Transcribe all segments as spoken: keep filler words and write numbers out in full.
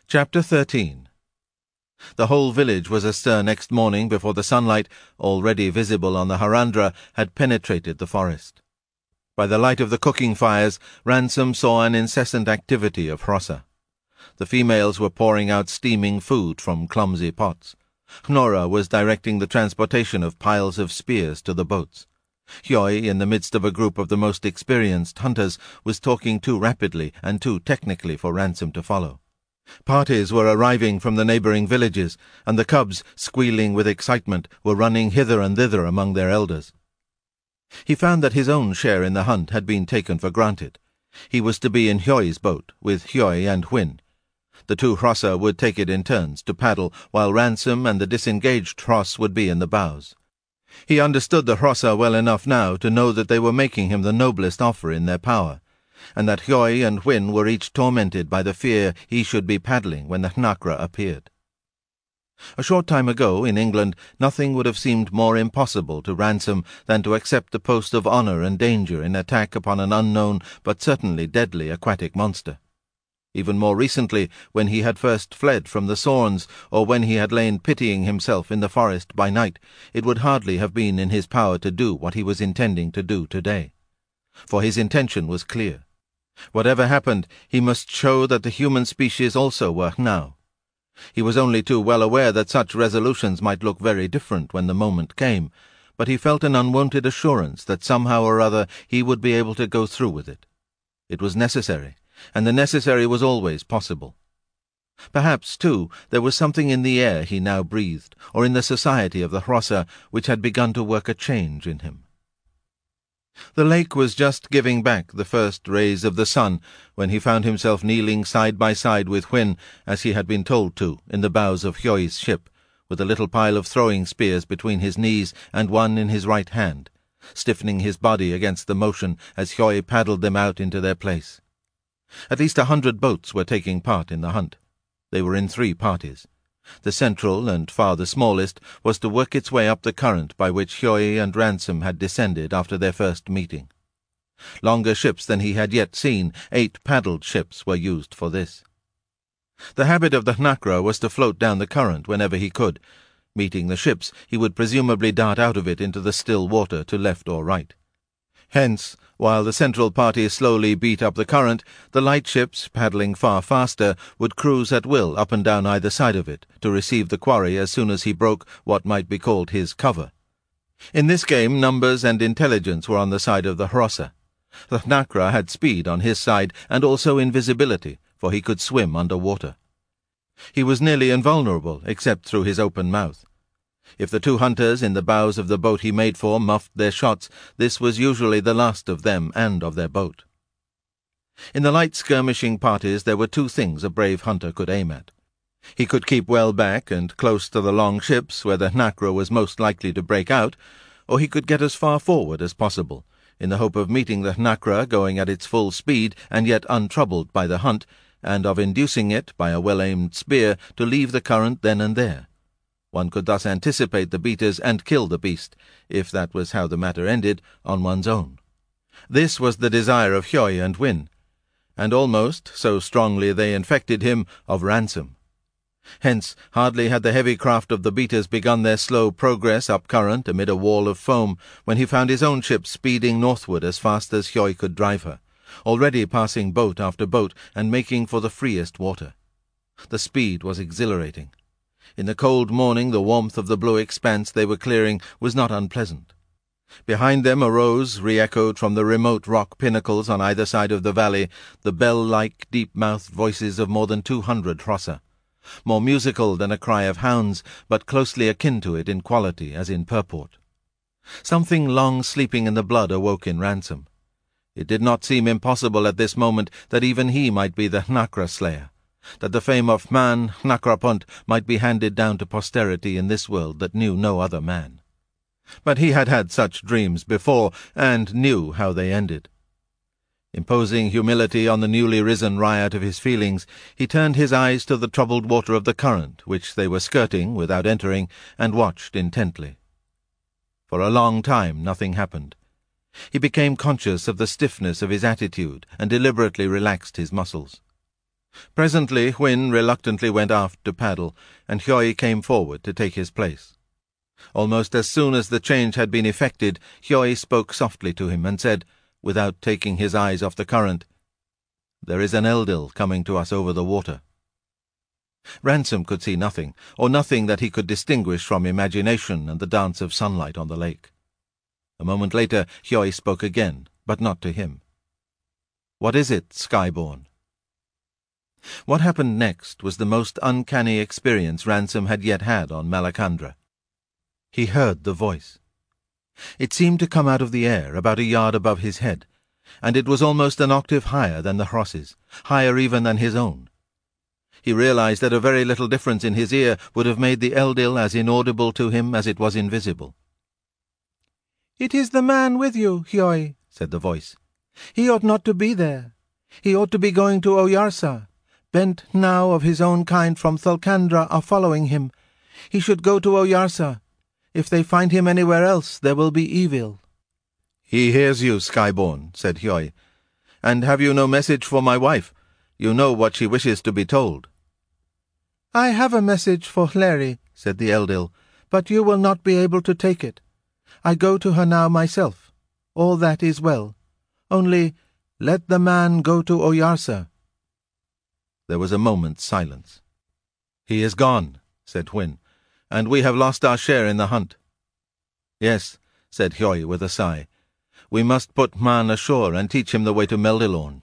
Chapter thirteen. The whole village was astir next morning before the sunlight, already visible on the Harandra, had penetrated the forest. By the light of the cooking fires, Ransom saw an incessant activity of Hrossa. The females were pouring out steaming food from clumsy pots. Hnora was directing the transportation of piles of spears to the boats. Hjoi, in the midst of a group of the most experienced hunters, was talking too rapidly and too technically for Ransom to follow. Parties were arriving from the neighbouring villages, and the cubs, squealing with excitement, were running hither and thither among their elders. He found that his own share in the hunt had been taken for granted. He was to be in Hjoi's boat, with Hjoi and Hwin. The two Hrossa would take it in turns to paddle, while Ransom and the disengaged Hross would be in the bows. He understood the Hrossa well enough now to know that they were making him the noblest offer in their power, and that Hjoi and Hwin were each tormented by the fear he should be paddling when the Hnakra appeared. A short time ago, in England, nothing would have seemed more impossible to Ransom than to accept the post of honour and danger in attack upon an unknown but certainly deadly aquatic monster. Even more recently, when he had first fled from the Sorns, or when he had lain pitying himself in the forest by night, it would hardly have been in his power to do what he was intending to do today. For his intention was clear. Whatever happened, he must show that the human species also were now. He was only too well aware that such resolutions might look very different when the moment came, but he felt an unwonted assurance that somehow or other he would be able to go through with it. It was necessary, and the necessary was always possible. Perhaps, too, there was something in the air he now breathed, or in the society of the Hrossa, which had begun to work a change in him. The lake was just giving back the first rays of the sun when he found himself kneeling side by side with Hwin, as he had been told to, in the bows of Hjoi's ship, with a little pile of throwing spears between his knees and one in his right hand, stiffening his body against the motion as Hjoi paddled them out into their place. At least a hundred boats were taking part in the hunt. They were in three parties. The central, and far the smallest, was to work its way up the current by which Hjoi and Ransom had descended after their first meeting. Longer ships than he had yet seen, eight-paddled ships, were used for this. The habit of the Hnakra was to float down the current whenever he could. Meeting the ships, he would presumably dart out of it into the still water to left or right. Hence, while the central party slowly beat up the current, the light ships, paddling far faster, would cruise at will up and down either side of it, to receive the quarry as soon as he broke what might be called his cover. In this game, numbers and intelligence were on the side of the Hrossa. The Hnakra had speed on his side, and also invisibility, for he could swim under water. He was nearly invulnerable, except through his open mouth. If the two hunters in the bows of the boat he made for muffed their shots, this was usually the last of them and of their boat. In the light skirmishing parties there were two things a brave hunter could aim at. He could keep well back and close to the long ships where the Hnakra was most likely to break out, or he could get as far forward as possible, in the hope of meeting the Hnakra going at its full speed and yet untroubled by the hunt, and of inducing it, by a well-aimed spear, to leave the current then and there. One could thus anticipate the beaters and kill the beast, if that was how the matter ended, on one's own. This was the desire of Hjoi and Hwin, and almost, so strongly they infected him, of Ransom. Hence, hardly had the heavy craft of the beaters begun their slow progress up current amid a wall of foam, when he found his own ship speeding northward as fast as Hjoi could drive her, already passing boat after boat and making for the freest water. The speed was exhilarating. In the cold morning the warmth of the blue expanse they were clearing was not unpleasant. Behind them arose, re-echoed from the remote rock pinnacles on either side of the valley, the bell-like, deep-mouthed voices of more than two hundred Hrossa, more musical than a cry of hounds, but closely akin to it in quality as in purport. Something long sleeping in the blood awoke in Ransom. It did not seem impossible at this moment that even he might be the Hnakra slayer, that the fame of Man Hnakrapunt might be handed down to posterity in this world that knew no other man. But he had had such dreams before, and knew how they ended. Imposing humility on the newly risen riot of his feelings, he turned his eyes to the troubled water of the current, which they were skirting without entering, and watched intently. For a long time nothing happened. He became conscious of the stiffness of his attitude, and deliberately relaxed his muscles. Presently Hwin reluctantly went aft to paddle, and Hyoy came forward to take his place. Almost as soon as the change had been effected, Hyoy spoke softly to him and said, without taking his eyes off the current, "There is an Eldil coming to us over the water." Ransom could see nothing, or nothing that he could distinguish from imagination and the dance of sunlight on the lake. A moment later Hyoy spoke again, but not to him. "What is it, Skyborn?" What happened next was the most uncanny experience Ransom had yet had on Malacandra. He heard the voice. It seemed to come out of the air about a yard above his head, and it was almost an octave higher than the Hross's, higher even than his own. He realized that a very little difference in his ear would have made the Eldil as inaudible to him as it was invisible. "It is the man with you, Hyoy," said the voice. "He ought not to be there. He ought to be going to Oyarsa. Bent now of his own kind from Thulkandra are following him. He should go to Oyarsa. If they find him anywhere else, there will be evil." "He hears you, Skyborn," said Hyoy. "And have you no message for my wife? You know what she wishes to be told." "I have a message for Hleri," said the Eldil, "but you will not be able to take it. I go to her now myself. All that is well. Only let the man go to Oyarsa." There was a moment's silence. "He is gone," said Hwin, "and we have lost our share in the hunt." "Yes," said Hyoy with a sigh. "We must put Man ashore and teach him the way to Meldilorn."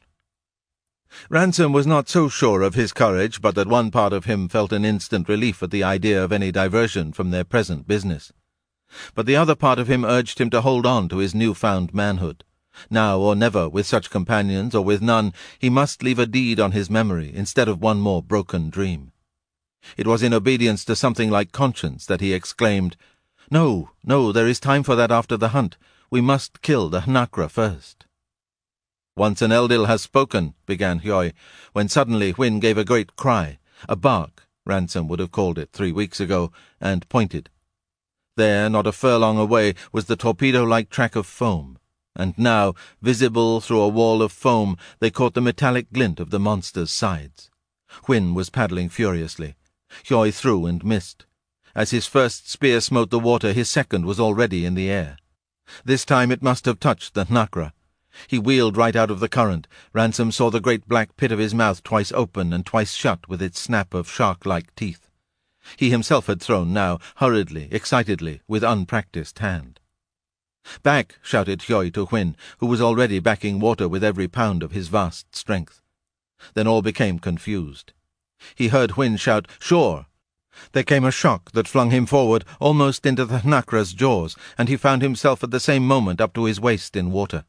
Ransom was not so sure of his courage but that one part of him felt an instant relief at the idea of any diversion from their present business. But the other part of him urged him to hold on to his new-found manhood. Now or never, with such companions or with none, he must leave a deed on his memory instead of one more broken dream. It was in obedience to something like conscience that he exclaimed, "No, no, there is time for that after the hunt. We must kill the Hnakra first." "Once an Eldil has spoken," began Hyoy, when suddenly Hwin gave a great cry, a bark, Ransom would have called it three weeks ago, and pointed. There, not a furlong away, was the torpedo-like track of foam, and now, visible through a wall of foam, they caught the metallic glint of the monster's sides. Hwin was paddling furiously. Hyoy threw and missed. As his first spear smote the water, his second was already in the air. This time it must have touched the Hnakra. He wheeled right out of the current. Ransom saw the great black pit of his mouth twice open and twice shut with its snap of shark-like teeth. He himself had thrown now, hurriedly, excitedly, with unpractised hand. "Back!" shouted Hyoy to Hwin, who was already backing water with every pound of his vast strength. Then all became confused. He heard Hwin shout, "Shore!" There came a shock that flung him forward, almost into the Hnakra's jaws, and he found himself at the same moment up to his waist in water.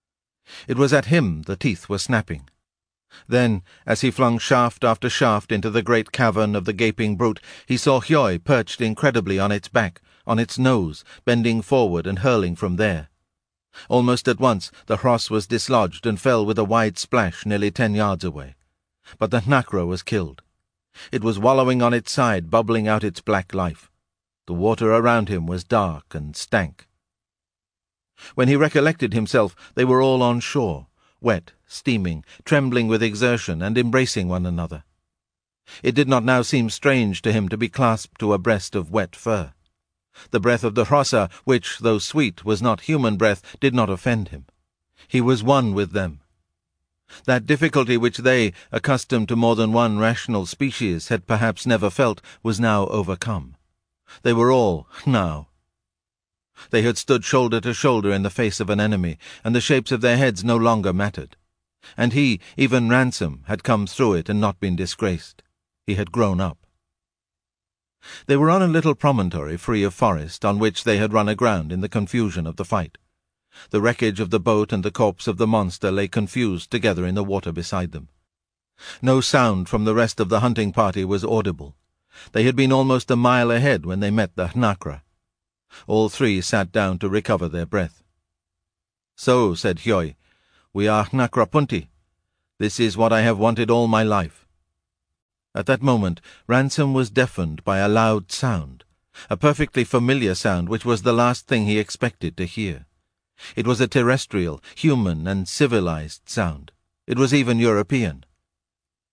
It was at him the teeth were snapping. Then, as he flung shaft after shaft into the great cavern of the gaping brute, he saw Hyoy perched incredibly on its back, on its nose, bending forward and hurling from there. Almost at once the Hross was dislodged and fell with a wide splash nearly ten yards away. But the Hnakra was killed. It was wallowing on its side, bubbling out its black life. The water around him was dark and stank. When he recollected himself, they were all on shore, wet, steaming, trembling with exertion, and embracing one another. It did not now seem strange to him to be clasped to a breast of wet fur. The breath of the Hrossa, which, though sweet, was not human breath, did not offend him. He was one with them. That difficulty which they, accustomed to more than one rational species, had perhaps never felt, was now overcome. They were all now. They had stood shoulder to shoulder in the face of an enemy, and the shapes of their heads no longer mattered. And he, even Ransom, had come through it and not been disgraced. He had grown up. They were on a little promontory free of forest, on which they had run aground in the confusion of the fight. The wreckage of the boat and the corpse of the monster lay confused together in the water beside them. No sound from the rest of the hunting party was audible. They had been almost a mile ahead when they met the Hnakra. All three sat down to recover their breath. "So," said Hyoy, "we are Hnakrapunti. This is what I have wanted all my life." At that moment Ransom was deafened by a loud sound, a perfectly familiar sound which was the last thing he expected to hear. It was a terrestrial, human, and civilized sound. It was even European.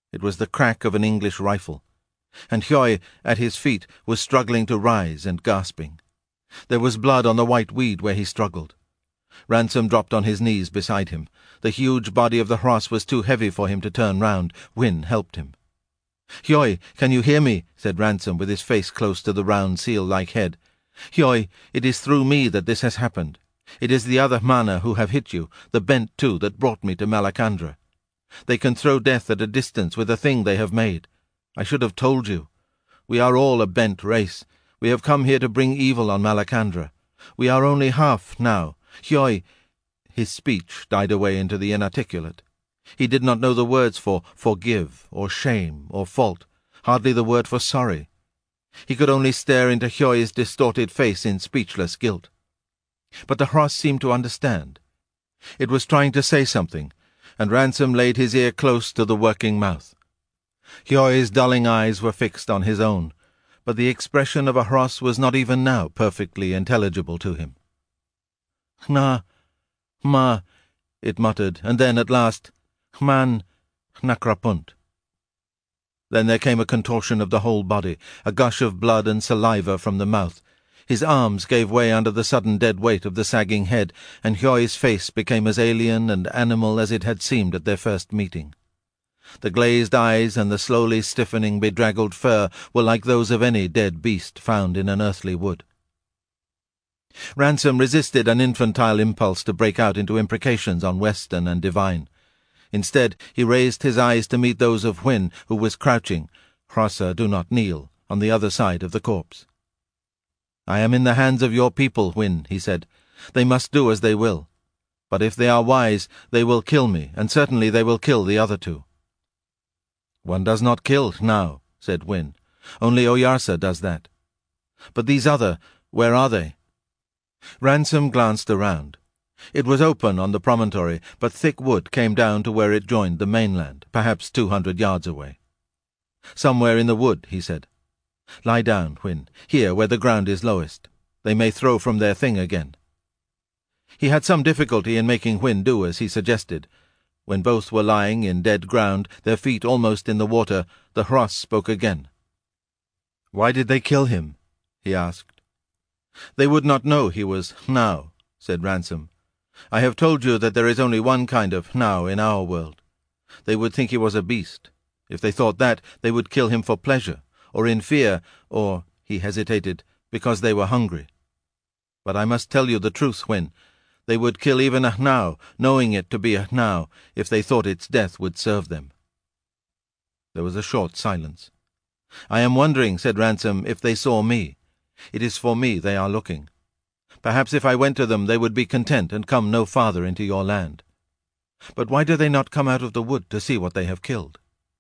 It was the crack of an English rifle, and Hioy, at his feet, was struggling to rise and gasping. There was blood on the white weed where he struggled. Ransom dropped on his knees beside him. The huge body of the Hross was too heavy for him to turn round. Wyn helped him. "Hioy, can you hear me?" said Ransom, with his face close to the round seal-like head. "Hioy, it is through me that this has happened. It is the other Mana who have hit you, the Bent too, that brought me to Malacandra. They can throw death at a distance with the thing they have made. I should have told you. We are all a Bent race. We have come here to bring evil on Malacandra. We are only half now. Hioy—" His speech died away into the inarticulate. He did not know the words for forgive, or shame, or fault, hardly the word for sorry. He could only stare into Hioy's distorted face in speechless guilt. But the Hross seemed to understand. It was trying to say something, and Ransom laid his ear close to the working mouth. Hioy's dulling eyes were fixed on his own, but the expression of a Hross was not even now perfectly intelligible to him. "Na, ma," it muttered, and then at last, "man, nakrapunt." Then there came a contortion of the whole body, a gush of blood and saliva from the mouth. His arms gave way under the sudden dead weight of the sagging head, and Hioy's face became as alien and animal as it had seemed at their first meeting. The glazed eyes and the slowly stiffening bedraggled fur were like those of any dead beast found in an earthly wood. Ransom resisted an infantile impulse to break out into imprecations on Weston and Devine. Instead, he raised his eyes to meet those of Wyn, who was crouching, "Hrossa, do not kneel," on the other side of the corpse. "I am in the hands of your people, Wyn," he said. "They must do as they will. But if they are wise, they will kill me, and certainly they will kill the other two." "One does not kill now," said Wyn. "Only Oyarsa does that. But these other, where are they?" Ransom glanced around. It was open on the promontory, but thick wood came down to where it joined the mainland, perhaps two hundred yards away. "Somewhere in the wood," he said. "Lie down, Wyn, here where the ground is lowest. They may throw from their thing again." He had some difficulty in making Wyn do as he suggested. When both were lying in dead ground, their feet almost in the water, the Hross spoke again. "Why did they kill him?" he asked. "They would not know he was Hnau," said Ransom. "I have told you that there is only one kind of Hnau in our world. They would think he was a beast. If they thought that, they would kill him for pleasure, or in fear, or," he hesitated, "because they were hungry. But I must tell you the truth, Wyn. They would kill even a Hnau, knowing it to be a Hnau, if they thought its death would serve them." There was a short silence. "I am wondering," said Ransom, "if they saw me. It is for me they are looking. Perhaps if I went to them they would be content and come no farther into your land. But why do they not come out of the wood to see what they have killed?"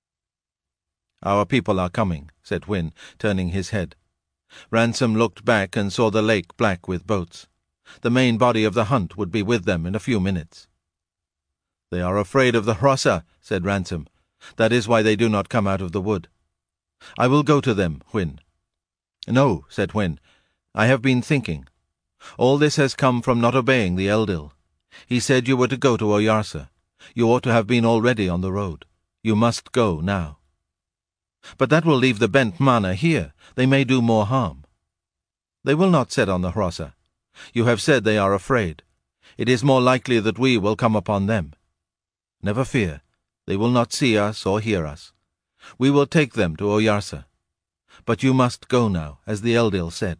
"Our people are coming," said Wyn, turning his head. Ransom looked back and saw the lake black with boats. The main body of the hunt would be with them in a few minutes. "They are afraid of the Hrossa," said Ransom. "That is why they do not come out of the wood. I will go to them, Wyn." "No," said Wyn. "I have been thinking. All this has come from not obeying the Eldil. He said you were to go to Oyarsa. You ought to have been already on the road. You must go now." "But that will leave the Bent Mana here. They may do more harm." "They will not set on the Hrossa. You have said they are afraid. It is more likely that we will come upon them. Never fear. They will not see us or hear us. We will take them to Oyarsa. But you must go now, as the Eldil said.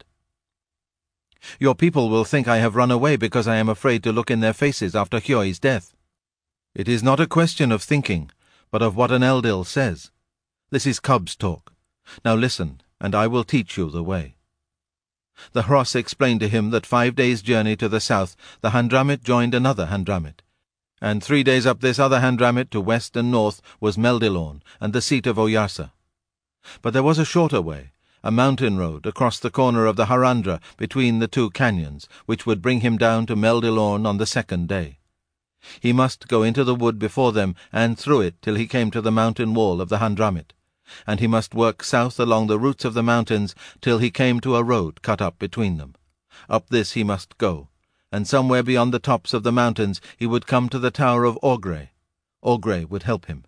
Your people will think I have run away because I am afraid to look in their faces after Hioy's death. It is not a question of thinking, but of what an Eldil says. This is cub's talk. Now listen, and I will teach you the way." The Hross explained to him that five days' journey to the south the Handramit joined another Handramit, and three days up this other Handramit to west and north was Meldilorn and the seat of Oyarsa. But there was a shorter way, a mountain road across the corner of the Harandra between the two canyons, which would bring him down to Meldilorn on the second day. He must go into the wood before them and through it till he came to the mountain wall of the Handramit, and he must work south along the roots of the mountains till he came to a road cut up between them. Up this he must go, and somewhere beyond the tops of the mountains he would come to the tower of Orgray. Orgray would help him.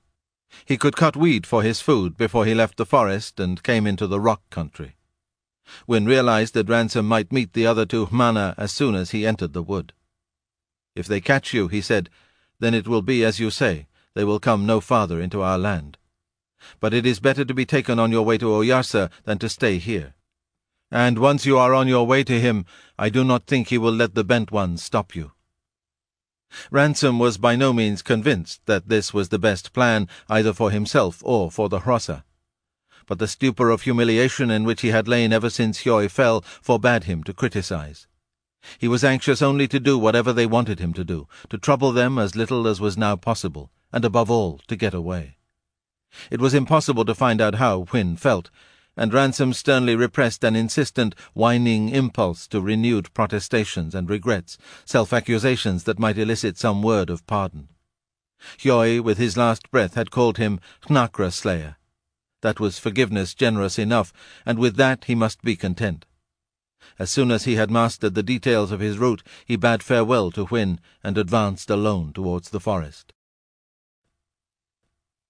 He could cut weed for his food before he left the forest and came into the rock country. Wyn realized that Ransom might meet the other two Hmana as soon as he entered the wood. "If they catch you," he said, "then it will be as you say. They will come no farther into our land. But it is better to be taken on your way to Oyarsa than to stay here. And once you are on your way to him, I do not think he will let the Bent Ones stop you." Ransom was by no means convinced that this was the best plan either for himself or for the Hrossa. But the stupor of humiliation in which he had lain ever since Hioy fell forbade him to criticize. He was anxious only to do whatever they wanted him to do, to trouble them as little as was now possible, and above all, to get away. It was impossible to find out how Wyn felt, and Ransom sternly repressed an insistent, whining impulse to renewed protestations and regrets, self-accusations that might elicit some word of pardon. Hioy, with his last breath, had called him Hnakra Slayer. That was forgiveness generous enough, and with that he must be content. As soon as he had mastered the details of his route, he bade farewell to Wyn and advanced alone towards the forest.